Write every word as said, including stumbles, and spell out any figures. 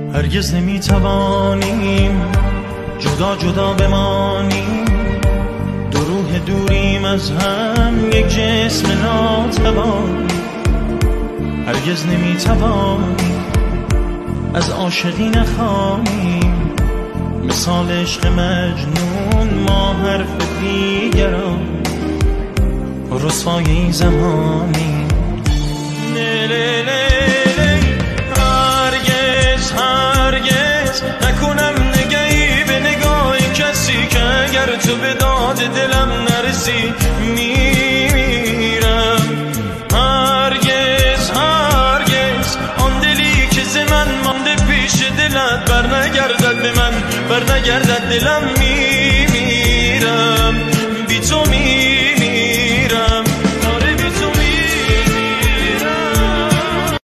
هرگز نمیتوانیم جدا جدا بمانیم، دو روح دوریم از هم یک جسم ناتوان. هرگز نمیتوانیم از عاشقی نخوانیم، مثال عشق مجنون ما حرف دیگران، رسوای این زمانی. هرگز هرگز نکنم نگهی به نگاه کسی که اگر تو به داد دلم نرسی میمیرم. هرگز هرگز آن دلی که ز من مانده پیش دلت بر نگردد به من، بر نگردد دلم میمیرم. بی تو می